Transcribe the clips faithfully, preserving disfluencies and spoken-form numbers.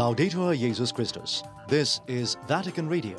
Laudetur Jesus Christus. This is Vatican Radio.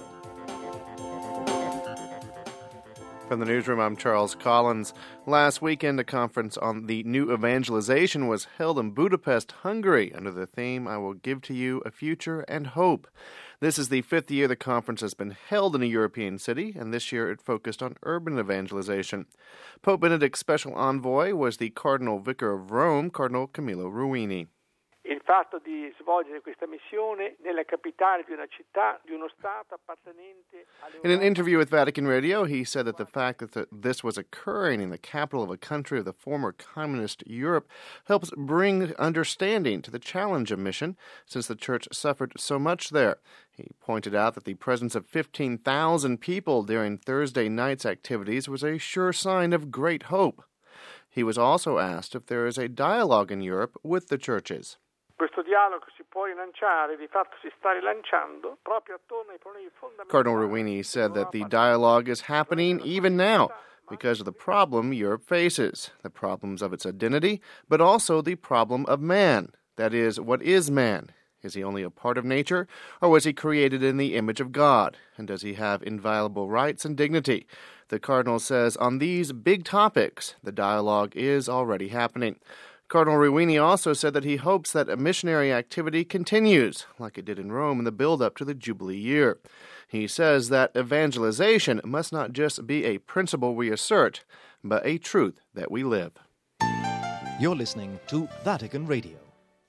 From the newsroom, I'm Charles Collins. Last weekend, a conference on the new evangelization was held in Budapest, Hungary, under the theme, I will give to you a future and hope. This is the fifth year the conference has been held in a European city, and this year it focused on urban evangelization. Pope Benedict's special envoy was the Cardinal Vicar of Rome, Cardinal Camillo Ruini. Il fatto di svolgere questa missione nella capitale di una città, di uno Stato appartenente In an interview with Vatican Radio, he said that the fact that the, this was occurring in the capital of a country of the former communist Europe helps bring understanding to the challenge of mission, since the Church suffered so much there. He pointed out that the presence of fifteen thousand people during Thursday night's activities was a sure sign of great hope. He was also asked if there is a dialogue in Europe with the churches. Questo dialogo si può rilanciare, di fatto si sta rilanciando proprio attorno ai problemi fondamentali. Cardinal Ruini said that the dialogue is happening even now because of the problem Europe faces, the problems of its identity, but also the problem of man. That is, what is man? Is he only a part of nature, or was he created in the image of God? And does he have inviolable rights and dignity? The Cardinal says on these big topics, the dialogue is already happening. Cardinal Ruini also said that he hopes that a missionary activity continues, like it did in Rome in the build-up to the Jubilee year. He says that evangelization must not just be a principle we assert, but a truth that we live. You're listening to Vatican Radio.